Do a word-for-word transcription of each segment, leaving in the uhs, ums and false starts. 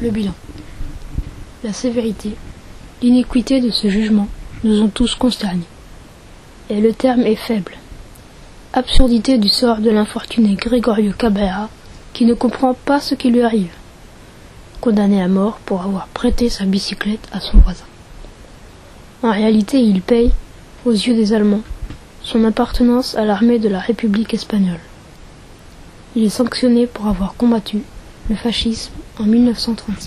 Le bilan. La sévérité, l'iniquité de ce jugement nous ont tous consternés. Et le terme est faible. Absurdité du sort de l'infortuné Gregorio Cabrera, qui ne comprend pas ce qui lui arrive. Condamné à mort pour avoir prêté sa bicyclette à son voisin. En réalité, il paye, aux yeux des Allemands, son appartenance à l'armée de la République espagnole. Il est sanctionné pour avoir combattu le fascisme en mille neuf cent trente-six.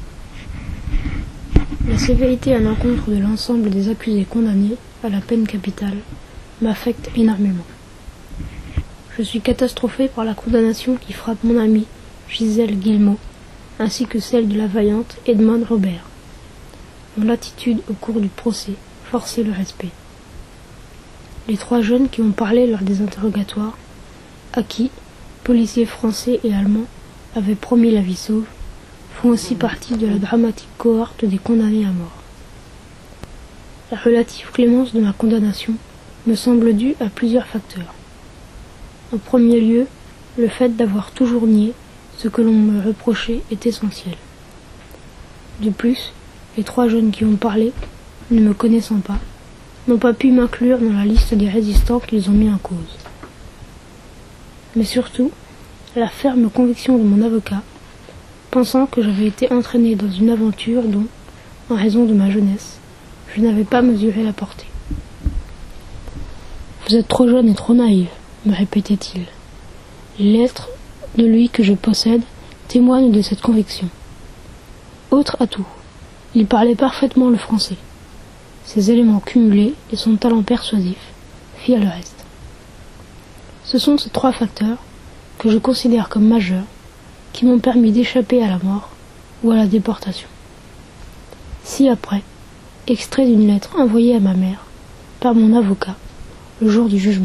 La sévérité à l'encontre de l'ensemble des accusés condamnés à la peine capitale m'affecte énormément. Je suis catastrophé par la condamnation qui frappe mon amie Gisèle Guillemot, ainsi que celle de la vaillante Edmond Robert, dont l'attitude au cours du procès forçait le respect. Les trois jeunes qui ont parlé lors des interrogatoires, à qui, policiers français et allemands, avaient promis la vie sauve, font aussi partie de la dramatique cohorte des condamnés à mort. La relative clémence de ma condamnation me semble due à plusieurs facteurs. En premier lieu, le fait d'avoir toujours nié ce que l'on me reprochait est essentiel. De plus, les trois jeunes qui ont parlé, ne me connaissant pas, n'ont pas pu m'inclure dans la liste des résistants qu'ils ont mis en cause. Mais surtout, la ferme conviction de mon avocat, pensant que j'avais été entraîné dans une aventure dont, en raison de ma jeunesse, je n'avais pas mesuré la portée. « Vous êtes trop jeune et trop naïve », me répétait-il. Les lettres de lui que je possède témoignent de cette conviction. Autre atout, il parlait parfaitement le français. Ces éléments cumulés et son talent persuasif firent le reste. Ce sont ces trois facteurs, que je considère comme majeurs, qui m'ont permis d'échapper à la mort ou à la déportation. Ci-après, extrait d'une lettre envoyée à ma mère par mon avocat le jour du jugement.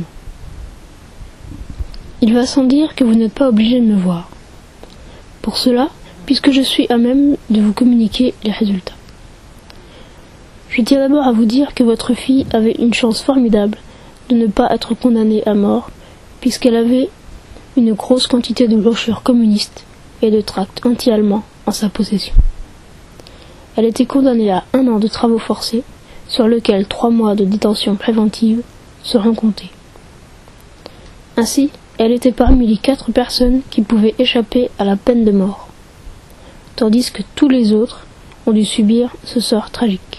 Il va sans dire que vous n'êtes pas obligé de me voir. Pour cela, puisque je suis à même de vous communiquer les résultats. Je tiens d'abord à vous dire que votre fille avait une chance formidable de ne pas être condamnée à mort, puisqu'elle avait une grosse quantité de brochures communistes et de tracts anti-allemands en sa possession. Elle était condamnée à un an de travaux forcés, sur lequel trois mois de détention préventive seront comptés. Ainsi, elle était parmi les quatre personnes qui pouvaient échapper à la peine de mort, tandis que tous les autres ont dû subir ce sort tragique.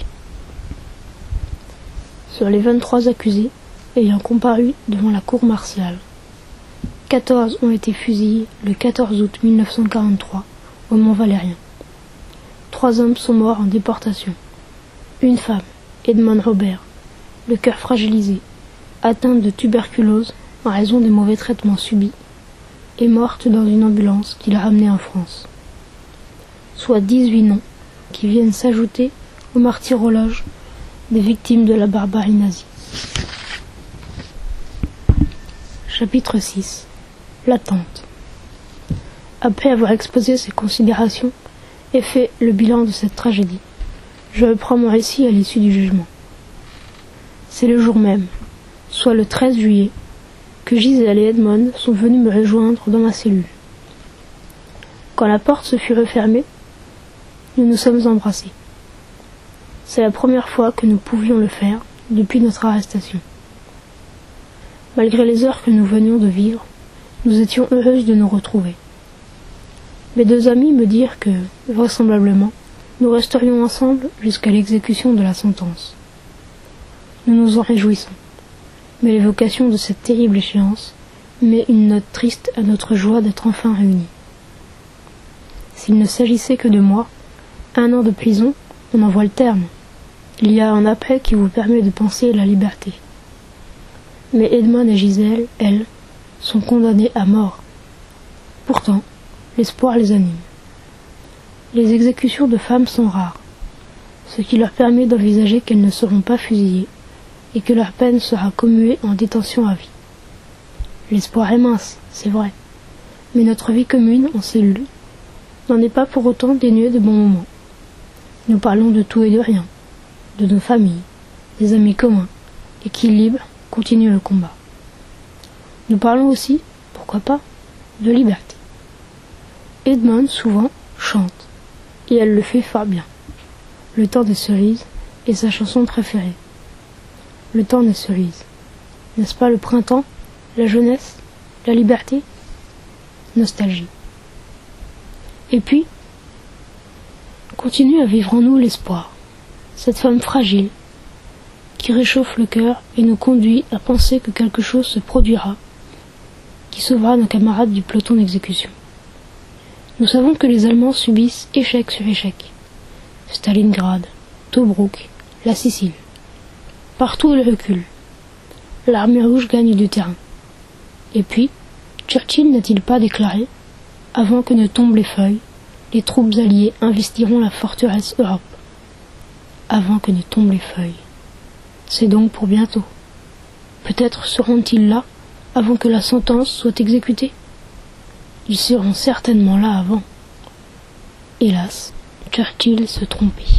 Sur les vingt-trois accusés ayant comparu devant la cour martiale, quatorze ont été fusillés le quatorze août mille neuf cent quarante-trois au Mont-Valérien. Trois hommes sont morts en déportation. Une femme, Edmond Robert, le cœur fragilisé, atteinte de tuberculose en raison des mauvais traitements subis, est morte dans une ambulance qui l'a ramenée en France. Soit dix-huit noms qui viennent s'ajouter au martyrologe des victimes de la barbarie nazie. Chapitre six. L'attente. Après avoir exposé ces considérations et fait le bilan de cette tragédie, je reprends mon récit à l'issue du jugement. C'est le jour même, soit le treize juillet, que Gisèle et Edmond sont venus me rejoindre dans ma cellule. Quand la porte se fut refermée, nous nous sommes embrassés. C'est la première fois que nous pouvions le faire depuis notre arrestation. Malgré les heures que nous venions de vivre, nous étions heureuses de nous retrouver. Mes deux amis me dirent que, vraisemblablement, nous resterions ensemble jusqu'à l'exécution de la sentence. Nous nous en réjouissons, mais l'évocation de cette terrible échéance met une note triste à notre joie d'être enfin réunis. S'il ne s'agissait que de moi, un an de prison, on en voit le terme. Il y a un après qui vous permet de penser la liberté. Mais Edmond et Gisèle, elles, sont condamnées à mort. Pourtant, l'espoir les anime. Les exécutions de femmes sont rares, ce qui leur permet d'envisager qu'elles ne seront pas fusillées et que leur peine sera commuée en détention à vie. L'espoir est mince, c'est vrai, mais notre vie commune en cellule n'en est pas pour autant dénuée de bons moments. Nous parlons de tout et de rien, de nos familles, des amis communs, et qui, libres, continuent le combat. Nous parlons aussi, pourquoi pas, de liberté. Edmond, souvent, chante. et elle le fait fort bien. Le temps des cerises est sa chanson préférée. Le temps des cerises. N'est-ce pas le printemps, la jeunesse, la liberté? Nostalgie. Et puis, continue à vivre en nous l'espoir, cette femme fragile, qui réchauffe le cœur et nous conduit à penser que quelque chose se produira, qui sauvera nos camarades du peloton d'exécution. Nous savons que les Allemands subissent échec sur échec. Stalingrad, Tobrouk, la Sicile. Partout ils reculent. L'armée rouge gagne du terrain. Et puis, Churchill n'a-t-il pas déclaré « Avant que ne tombent les feuilles, les troupes alliées investiront la forteresse Europe. » Avant que ne tombent les feuilles. C'est donc pour bientôt. Peut-être seront-ils là avant que la sentence soit exécutée. Ils seront certainement là avant. Hélas, Churchill se trompait.